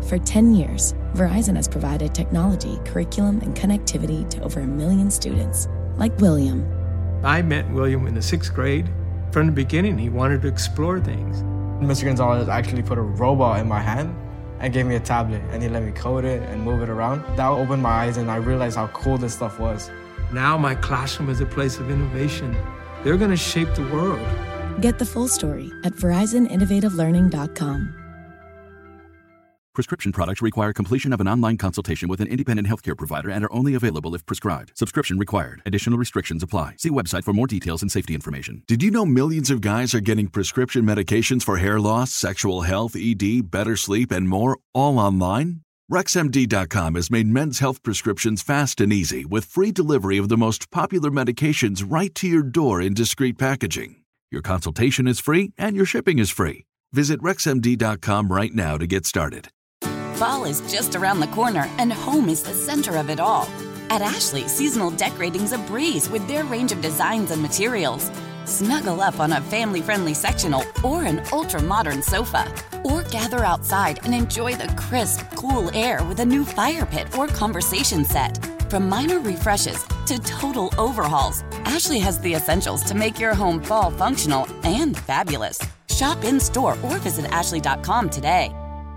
For 10 years, Verizon has provided technology, curriculum, and connectivity to over 1 million students, like William. I met William in the 6th grade. From the beginning, he wanted to explore things. Mr. Gonzalez actually put a robot in my hand and gave me a tablet, and he let me code it and move it around. That opened my eyes, and I realized how cool this stuff was. Now my classroom is a place of innovation. They're going to shape the world. Get the full story at VerizonInnovativeLearning.com. Prescription products require completion of an online consultation with an independent healthcare provider and are only available if prescribed. Subscription required. Additional restrictions apply. See website for more details and safety information. Did you know millions of guys are getting prescription medications for hair loss, sexual health, ED, better sleep, and more, all online? RexMD.com has made men's health prescriptions fast and easy with free delivery of the most popular medications right to your door in discreet packaging. Your consultation is free and your shipping is free. Visit RexMD.com right now to get started. Fall is just around the corner, and home is the center of it all. At Ashley, seasonal decorating's a breeze with their range of designs and materials. Snuggle up on a family-friendly sectional or an ultra-modern sofa. Or gather outside and enjoy the crisp, cool air with a new fire pit or conversation set. From minor refreshes to total overhauls, Ashley has the essentials to make your home fall functional and fabulous. Shop in-store or visit ashley.com today.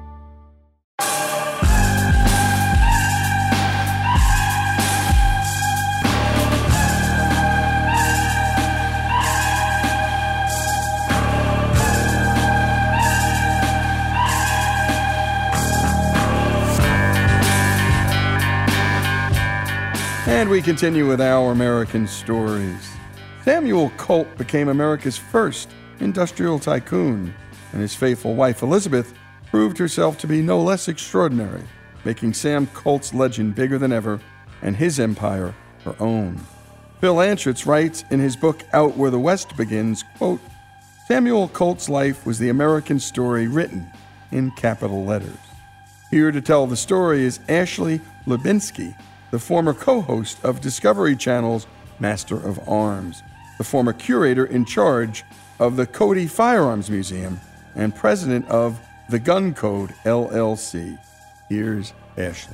And we continue with our American stories. Samuel Colt became America's first industrial tycoon, and his faithful wife Elizabeth proved herself to be no less extraordinary, making Sam Colt's legend bigger than ever and his empire her own. Phil Anschutz writes in his book Out Where the West Begins, quote, Samuel Colt's life was the American story written in capital letters. Here to tell the story is Ashley Lubinsky, the former co-host of Discovery Channel's Master of Arms, the former curator in charge of the Cody Firearms Museum, and president of the Gun Code, LLC. Here's Ashley.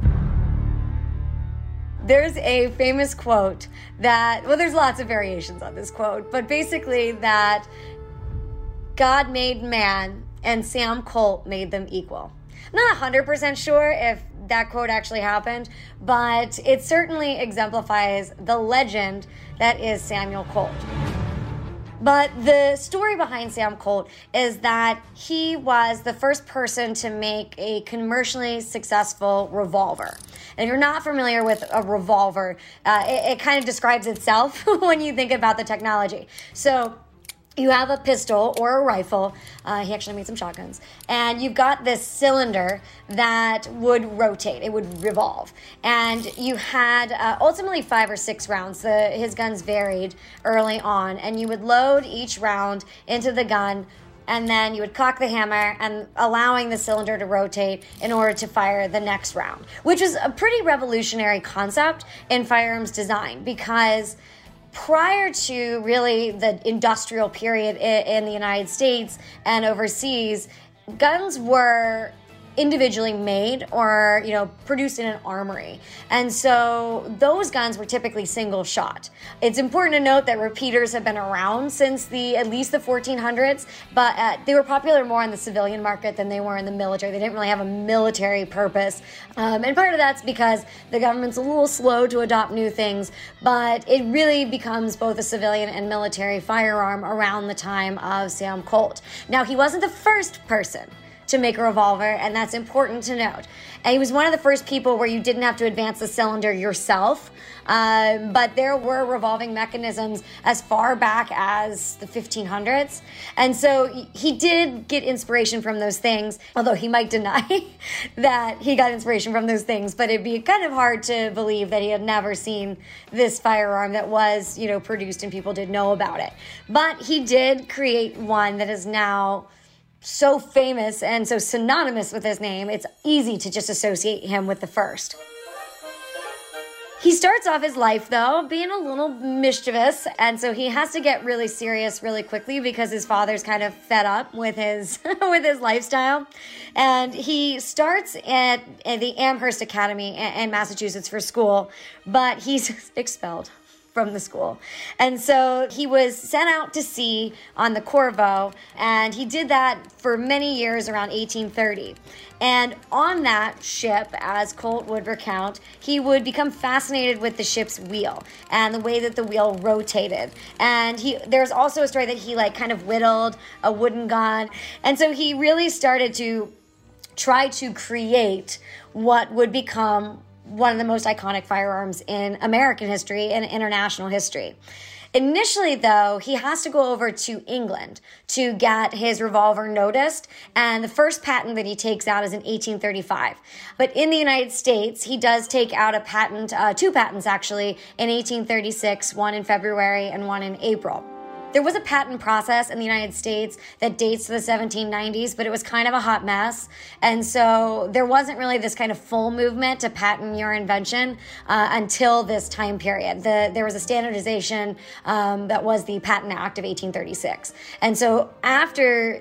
There's a famous quote that, well, there's lots of variations on this quote, but basically that God made man and Sam Colt made them equal. I'm not 100% sure if that quote actually happened, but it certainly exemplifies the legend that is Samuel Colt. But the story behind Sam Colt is that he was the first person to make a commercially successful revolver. And if you're not familiar with a revolver, it kind of describes itself when you think about the technology. So you have a pistol or a rifle. He actually made some shotguns. And you've got this cylinder that would rotate. It would revolve. And you had ultimately 5 or 6 rounds. His guns varied early on. And you would load each round into the gun, and then you would cock the hammer and allowing the cylinder to rotate in order to fire the next round, which is a pretty revolutionary concept in firearms design, because prior to really the industrial period in the United States and overseas, guns were individually made or, produced in an armory. And so those guns were typically single shot. It's important to note that repeaters have been around since at least the 1400s, but they were popular more in the civilian market than they were in the military. They didn't really have a military purpose. And part of that's because the government's a little slow to adopt new things, but it really becomes both a civilian and military firearm around the time of Sam Colt. Now, he wasn't the first person to make a revolver, and that's important to note. And he was one of the first people where you didn't have to advance the cylinder yourself, but there were revolving mechanisms as far back as the 1500s. And so he did get inspiration from those things, although he might deny that he got inspiration from those things, but it'd be kind of hard to believe that he had never seen this firearm that was, produced and people did know about it. But he did create one that is now so famous and so synonymous with his name, it's easy to just associate him with the first. He starts off his life, though, being a little mischievous, and so he has to get really serious really quickly because his father's kind of fed up with his with his lifestyle. And he starts at the Amherst Academy in Massachusetts for school, but he's expelled from the school. And so he was sent out to sea on the Corvo, and he did that for many years around 1830. And on that ship, as Colt would recount, he would become fascinated with the ship's wheel and the way that the wheel rotated. And there's also a story that he kind of whittled a wooden gun. And so he really started to try to create what would become one of the most iconic firearms in American history and international history. Initially, though, he has to go over to England to get his revolver noticed, and the first patent that he takes out is in 1835. But in the United States, he does take out a patent, two patents actually, in 1836, one in February and one in April. There was a patent process in the United States that dates to the 1790s, but it was kind of a hot mess. And so there wasn't really this kind of full movement to patent your invention until this time period. There was a standardization that was the Patent Act of 1836. And so after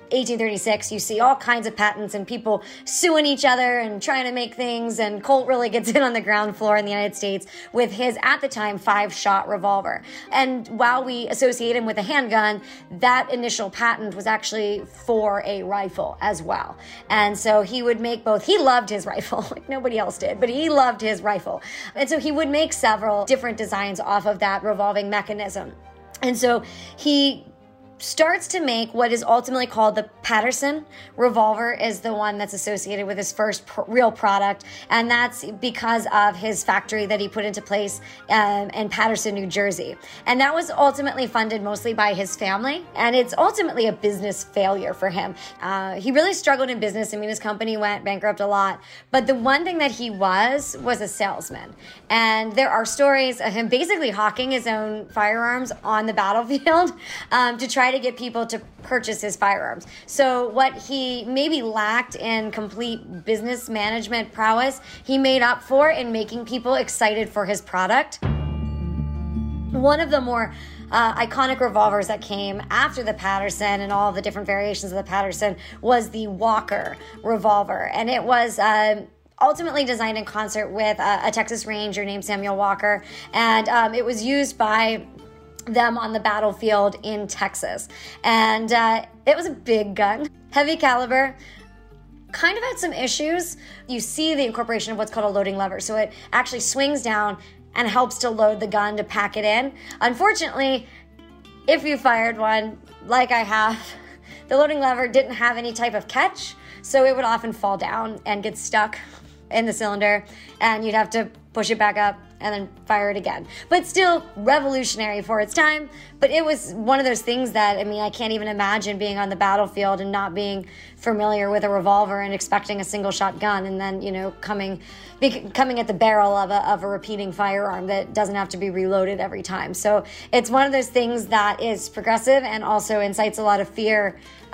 1836, you see all kinds of patents and people suing each other and trying to make things, and Colt really gets in on the ground floor in the United States with his, at the time, 5-shot revolver. And while we associate him with a handgun, that initial patent was actually for a rifle as well. And so he would make both. He loved his rifle, like nobody else did, but he loved his rifle. And so he would make several different designs off of that revolving mechanism. And so he starts to make what is ultimately called the Paterson revolver, is the one that's associated with his first real product. And that's because of his factory that he put into place in Paterson, New Jersey. And that was ultimately funded mostly by his family. And it's ultimately a business failure for him. He really struggled in business. I mean, his company went bankrupt a lot. But the one thing that he was a salesman. And there are stories of him basically hawking his own firearms on the battlefield to try to get people to purchase his firearms. So what he maybe lacked in complete business management prowess, he made up for in making people excited for his product. One of the more iconic revolvers that came after the Paterson and all the different variations of the Paterson was the Walker revolver. And it was ultimately designed in concert with a Texas Ranger named Samuel Walker. And it was used by them on the battlefield in Texas. And it was a big gun, heavy caliber, kind of had some issues. You see the incorporation of what's called a loading lever. So it actually swings down and helps to load the gun to pack it in. Unfortunately, if you fired one, like I have, the loading lever didn't have any type of catch, so it would often fall down and get stuck in the cylinder, and you'd have to push it back up and then fire it again. But still revolutionary for its time. But it was one of those things that, I mean, I can't even imagine being on the battlefield and not being familiar with a revolver and expecting a single shot gun, and then, you know, coming at the barrel of a repeating firearm that doesn't have to be reloaded every time. So it's one of those things that is progressive and also incites a lot of fear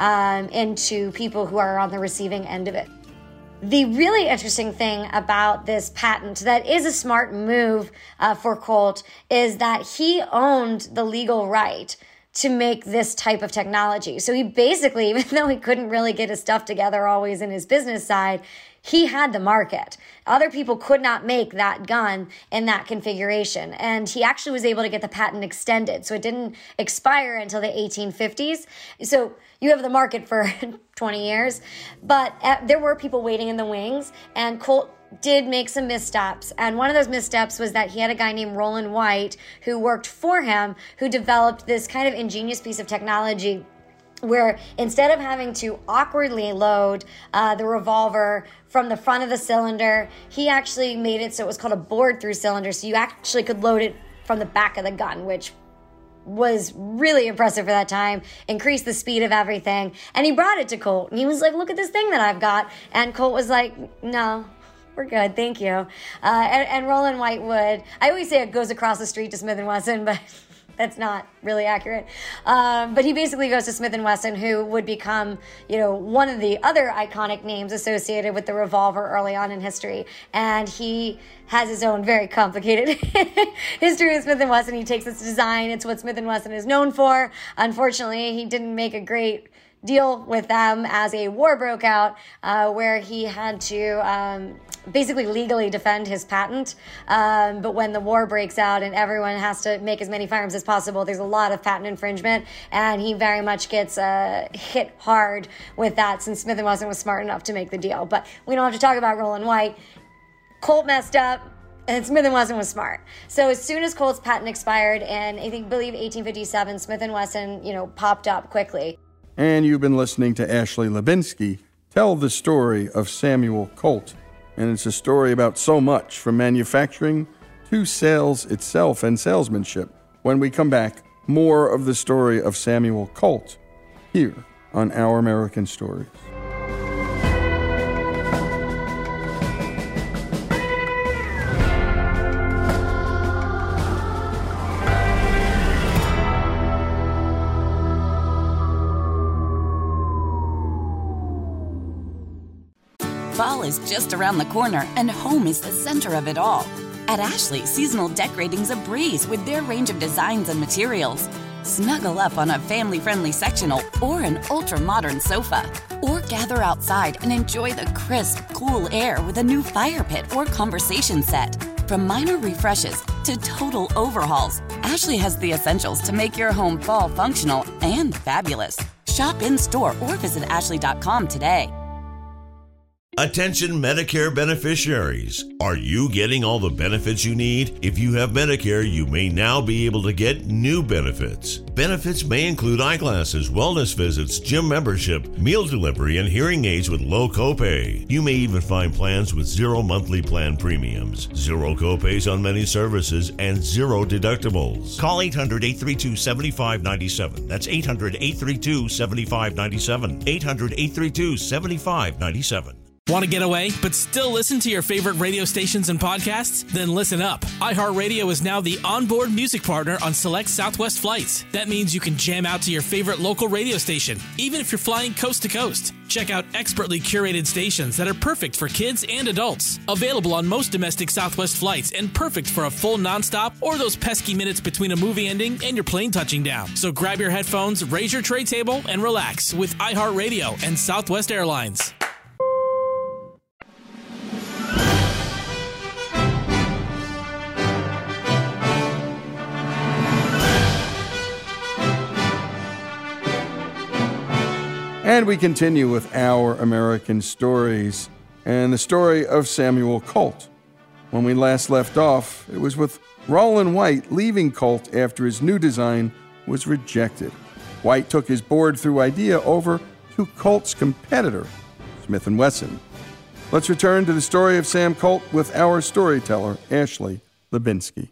into people who are on the receiving end of it. The really interesting thing about this patent that is a smart move for Colt is that he owned the legal right to make this type of technology. So he basically, even though he couldn't really get his stuff together always in his business side, he had the market. Other people could not make that gun in that configuration. And he actually was able to get the patent extended. So it didn't expire until the 1850s. So you have the market for 20 years. But there were people waiting in the wings. And Colt did make some missteps. And one of those missteps was that he had a guy named Roland White who worked for him, who developed this kind of ingenious piece of technology where instead of having to awkwardly load the revolver from the front of the cylinder, he actually made it so it was called a bored-through cylinder, so you actually could load it from the back of the gun, which was really impressive for that time, increased the speed of everything. And he brought it to Colt, and he was like, look at this thing that I've got. And Colt was like, no, we're good, thank you. And Roland White would, I always say it goes across the street to Smith & Wesson, but That's not really accurate. But he basically goes to Smith & Wesson, who would become, one of the other iconic names associated with the revolver early on in history. And he has his own very complicated history with Smith & Wesson. He takes this design. It's what Smith & Wesson is known for. Unfortunately, he didn't make a great deal with them as a war broke out, where he had to basically legally defend his patent. But when the war breaks out and everyone has to make as many firearms as possible, there's a lot of patent infringement, and he very much gets hit hard with that, since Smith & Wesson was smart enough to make the deal. But we don't have to talk about Roland White. Colt messed up, and Smith & Wesson was smart. So as soon as Colt's patent expired in, I believe 1857, Smith & Wesson, popped up quickly. And you've been listening to Ashley Lubinsky tell the story of Samuel Colt. And it's a story about so much, from manufacturing to sales itself and salesmanship. When we come back, more of the story of Samuel Colt here on Our American Stories. Fall is just around the corner, and home is the center of it all. At Ashley, seasonal decorating's a breeze with their range of designs and materials. Snuggle up on a family-friendly sectional or an ultra-modern sofa. Or gather outside and enjoy the crisp, cool air with a new fire pit or conversation set. From minor refreshes to total overhauls, Ashley has the essentials to make your home fall functional and fabulous. Shop in-store or visit ashley.com today. Attention Medicare beneficiaries. Are you getting all the benefits you need? If you have Medicare, you may now be able to get new benefits. Benefits may include eyeglasses, wellness visits, gym membership, meal delivery, and hearing aids with low copay. You may even find plans with zero monthly plan premiums, zero copays on many services, and zero deductibles. Call 800-832-7597. That's 800-832-7597. 800-832-7597. Want to get away, but still listen to your favorite radio stations and podcasts? Then listen up. iHeartRadio is now the onboard music partner on select Southwest flights. That means you can jam out to your favorite local radio station, even if you're flying coast to coast. Check out expertly curated stations that are perfect for kids and adults. Available on most domestic Southwest flights and perfect for a full nonstop or those pesky minutes between a movie ending and your plane touching down. So grab your headphones, raise your tray table, and relax with iHeartRadio and Southwest Airlines. And we continue with Our American Stories and the story of Samuel Colt. When we last left off, it was with Roland White leaving Colt after his new design was rejected. White took his board-through idea over to Colt's competitor, Smith & Wesson. Let's return to the story of Sam Colt with our storyteller, Ashley Lubinsky.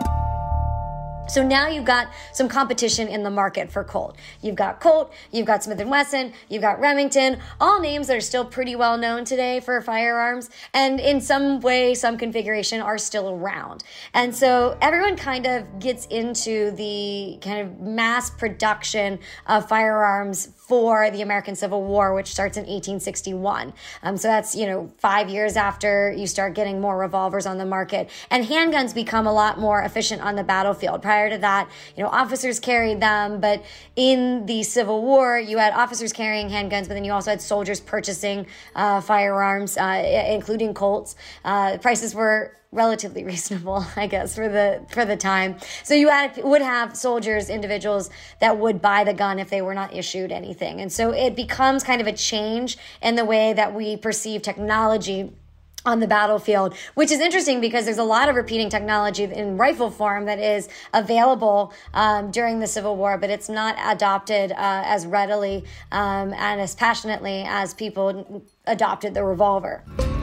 So now you've got some competition in the market for Colt. You've got Colt, you've got Smith & Wesson, you've got Remington, all names that are still pretty well known today for firearms, and in some way, some configuration are still around. And so everyone kind of gets into the kind of mass production of firearms for the American Civil War, which starts in 1861. So that's, 5 years after you start getting more revolvers on the market. And handguns become a lot more efficient on the battlefield. Prior to that, officers carried them, but in the Civil War, you had officers carrying handguns, but then you also had soldiers purchasing firearms, including Colts. Prices were relatively reasonable, I guess, for the time. So you would have soldiers, individuals that would buy the gun if they were not issued anything. And so it becomes kind of a change in the way that we perceive technology on the battlefield, which is interesting because there's a lot of repeating technology in rifle form that is available during the Civil War, but it's not adopted as readily and as passionately as people adopted the revolver.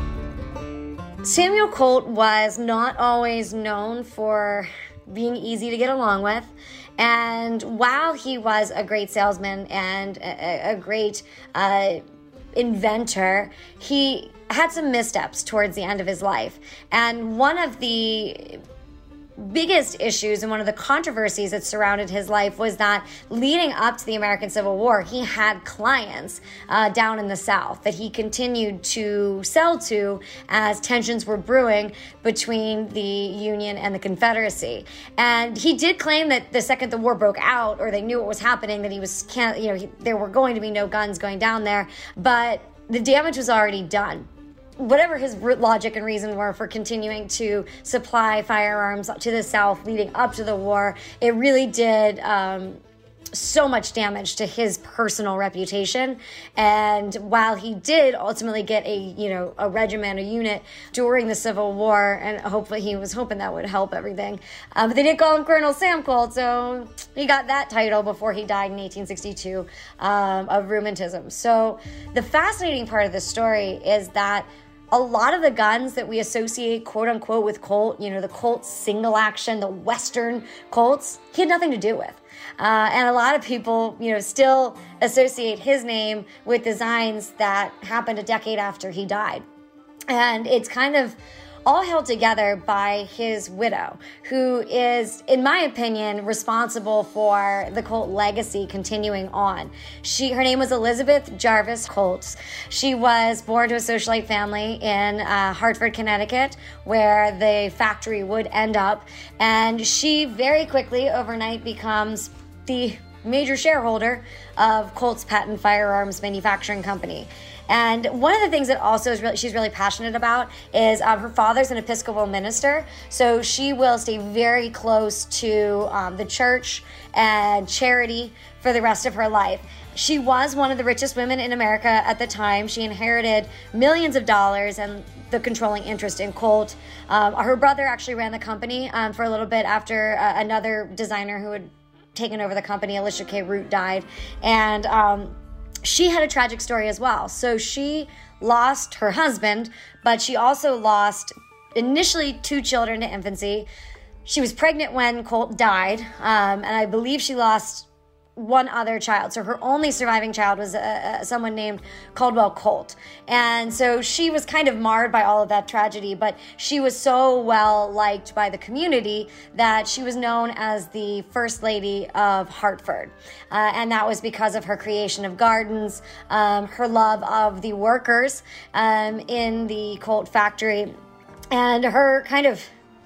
Samuel Colt was not always known for being easy to get along with. And while he was a great salesman and a great inventor, he had some missteps towards the end of his life. And one of the biggest issues and one of the controversies that surrounded his life was that leading up to the American Civil War, he had clients down in the South that he continued to sell to as tensions were brewing between the Union and the Confederacy. And he did claim that the second the war broke out, or they knew what was happening, that there were going to be no guns going down there, but the damage was already done. Whatever his logic and reason were for continuing to supply firearms to the South leading up to the war, it really did so much damage to his personal reputation. And while he did ultimately get a regiment, a unit during the Civil War, and hopefully he was hoping that would help everything, but they did call him Colonel Sam Colt, so he got that title before he died in 1862 of rheumatism. So the fascinating part of this story is that a lot of the guns that we associate, quote unquote, with Colt, the Colt single action, the Western Colts, he had nothing to do with. And a lot of people, still associate his name with designs that happened a decade after he died. And it's kind of all held together by his widow, who is, in my opinion, responsible for the Colt legacy continuing on. Her name was Elizabeth Jarvis Colt. She was born to a socialite family in Hartford, Connecticut, where the factory would end up. And she very quickly, overnight, becomes the major shareholder of Colt's Patent Firearms Manufacturing Company. And one of the things that also she's really passionate about is her father's an Episcopal minister, so she will stay very close to the church and charity for the rest of her life. She was one of the richest women in America at the time. She inherited millions of dollars and the controlling interest in Colt. Her brother actually ran the company for a little bit after another designer who had taken over the company, Alicia K. Root, died. And she had a tragic story as well. So she lost her husband, but she also lost initially 2 children to infancy. She was pregnant when Colt died, and I believe she lost one other child. So her only surviving child was someone named Caldwell Colt. And so she was kind of marred by all of that tragedy, but she was so well liked by the community that she was known as the First Lady of Hartford. And that was because of her creation of gardens, her love of the workers in the Colt factory, and her kind of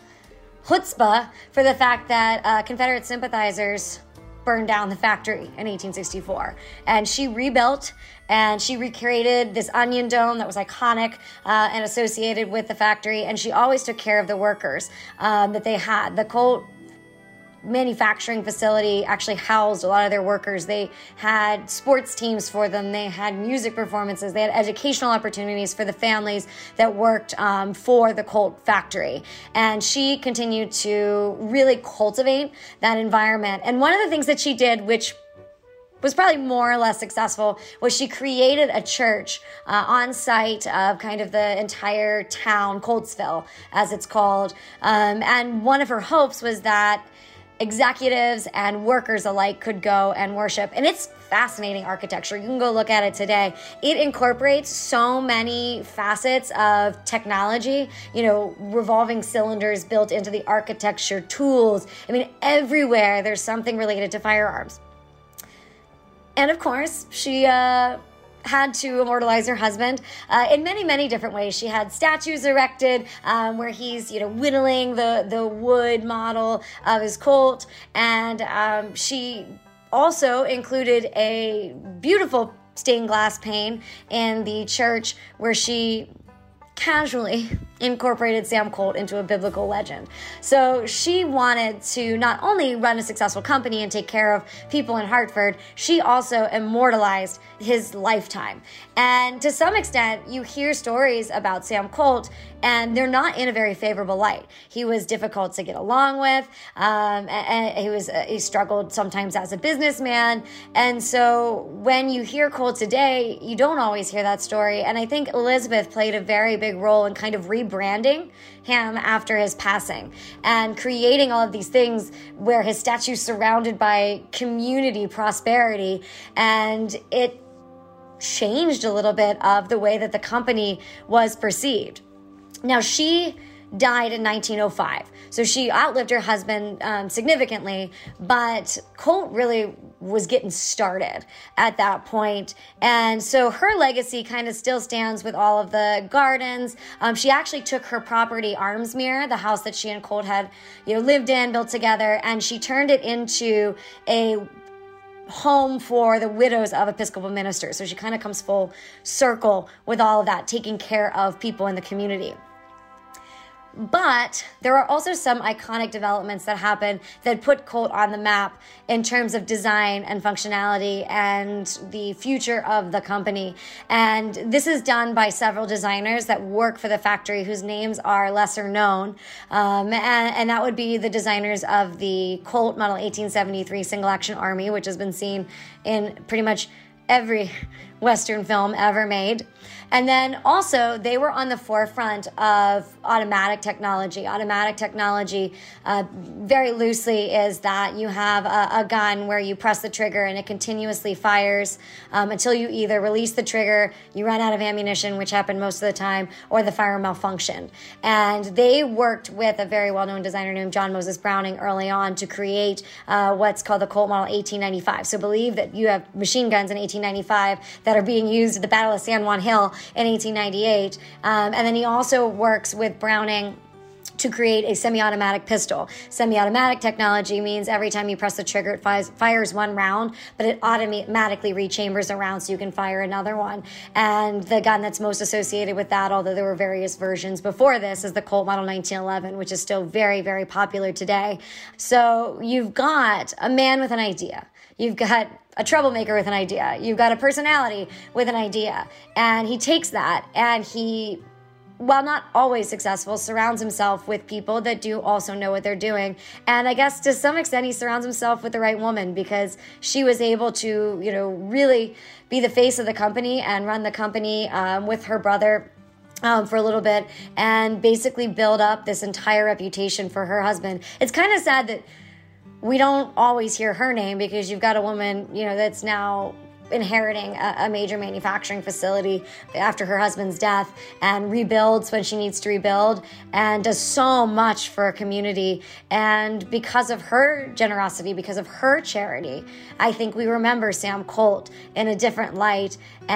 chutzpah for the fact that Confederate sympathizers burned down the factory in 1864. And she rebuilt and she recreated this onion dome that was iconic and associated with the factory. And she always took care of the workers that they had. The Colt manufacturing facility actually housed a lot of their workers. They had sports teams for them. They had music performances. They had educational opportunities for the families that worked for the Colt factory. And she continued to really cultivate that environment. And one of the things that she did, which was probably more or less successful, was she created a church on site of kind of the entire town, Coltsville, as it's called. And one of her hopes was that executives and workers alike could go and worship. And it's fascinating architecture. You can go look at it today. It incorporates so many facets of technology, revolving cylinders built into the architecture, tools. I mean, everywhere there's something related to firearms. And of course, she had to immortalize her husband in many, many different ways. She had statues erected where he's, whittling the wood model of his Colt. And she also included a beautiful stained glass pane in the church where she casually incorporated Sam Colt into a biblical legend. So she wanted to not only run a successful company and take care of people in Hartford, she also immortalized his lifetime. And to some extent, you hear stories about Sam Colt, and they're not in a very favorable light. He was difficult to get along with, and he struggled sometimes as a businessman. And so when you hear Colt today, you don't always hear that story. And I think Elizabeth played a very big role in kind of rebranding him after his passing and creating all of these things where his statue's surrounded by community prosperity. And it changed a little bit of the way that the company was perceived. Now, she died in 1905. So she outlived her husband significantly, but Colt really was getting started at that point. And so her legacy kind of still stands with all of the gardens. She actually took her property, Armsmere, the house that she and Colt had, lived in, built together, and she turned it into a home for the widows of Episcopal ministers. So she kind of comes full circle with all of that, taking care of people in the community. But there are also some iconic developments that happen that put Colt on the map in terms of design and functionality and the future of the company. And this is done by several designers that work for the factory whose names are lesser known. And that would be the designers of the Colt Model 1873 Single Action Army, which has been seen in pretty much every Western film ever made. And then also they were on the forefront of automatic technology. Automatic technology, very loosely, is that you have a gun where you press the trigger and it continuously fires until you either release the trigger, you run out of ammunition, which happened most of the time, or the fire malfunctioned. And they worked with a very well-known designer named John Moses Browning early on to create what's called the Colt Model 1895. So believe that you have machine guns in 1895 that are being used at the Battle of San Juan Hill in 1898. And then he also works with Browning to create a semi-automatic pistol. Semi-automatic technology means every time you press the trigger, it fires one round, but it automatically rechambers a round so you can fire another one. And the gun that's most associated with that, although there were various versions before this, is the Colt Model 1911, which is still very, very popular today. So you've got a man with an idea. You've got a troublemaker with an idea. You've got a personality with an idea. And he takes that and he, while not always successful, surrounds himself with people that do also know what they're doing. And I guess to some extent he surrounds himself with the right woman, because she was able to, really be the face of the company and run the company with her brother for a little bit and basically build up this entire reputation for her husband. It's kind of sad that we don't always hear her name, because you've got a woman, that's now inheriting a major manufacturing facility after her husband's death and rebuilds when she needs to rebuild and does so much for a community. And because of her generosity, because of her charity, I think we remember Sam Colt in a different light.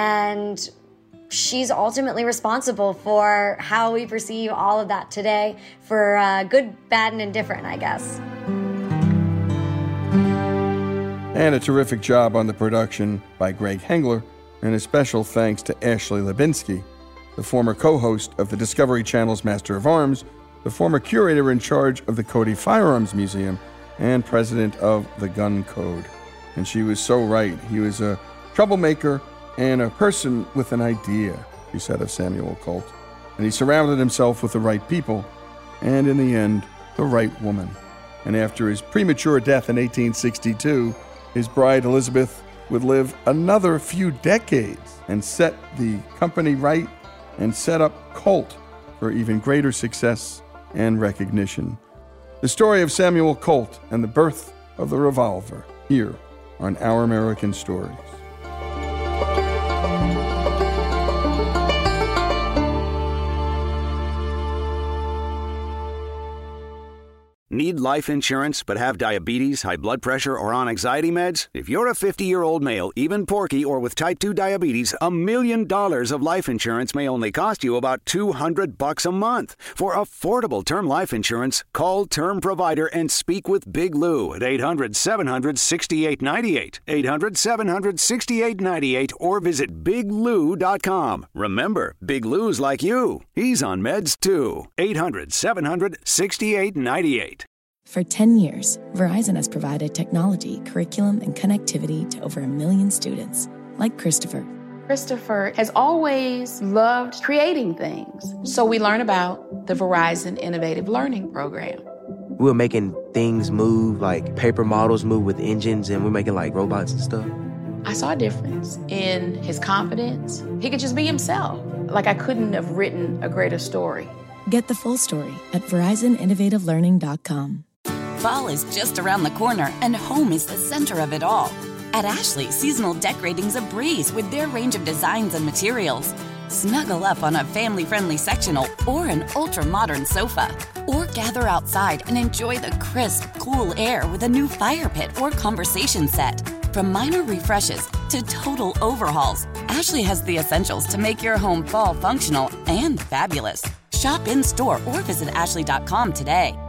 And she's ultimately responsible for how we perceive all of that today, for good, bad, and indifferent, I guess. And a terrific job on the production by Greg Hengler, and a special thanks to Ashley Lebinsky, the former co-host of the Discovery Channel's Master of Arms, the former curator in charge of the Cody Firearms Museum, and president of the Gun Code. And she was so right. He was a troublemaker and a person with an idea, she said of Samuel Colt. And he surrounded himself with the right people, and in the end, the right woman. And after his premature death in 1862, his bride Elizabeth would live another few decades and set the company right and set up Colt for even greater success and recognition. The story of Samuel Colt and the birth of the revolver, here on Our American Stories. Need life insurance but have diabetes, high blood pressure, or on anxiety meds? If you're a 50-year-old male, even porky, or with type 2 diabetes, $1 million of life insurance may only cost you about $200 a month. For affordable term life insurance, call Term Provider and speak with Big Lou at 800-700-6898, 800-700-6898, or visit biglou.com. Remember, Big Lou's like you. He's on meds too. 800-700-6898. For 10 years, Verizon has provided technology, curriculum, and connectivity to over 1 million students, like Christopher. Christopher has always loved creating things. So we learned about the Verizon Innovative Learning Program. We were making things move, like paper models move with engines, and we're making like robots and stuff. I saw a difference in his confidence. He could just be himself. Like I couldn't have written a greater story. Get the full story at VerizonInnovativeLearning.com. Fall is just around the corner, and home is the center of it all. At Ashley, seasonal decorating's a breeze with their range of designs and materials. Snuggle up on a family-friendly sectional or an ultra-modern sofa. Or gather outside and enjoy the crisp, cool air with a new fire pit or conversation set. From minor refreshes to total overhauls, Ashley has the essentials to make your home fall functional and fabulous. Shop in-store or visit Ashley.com today.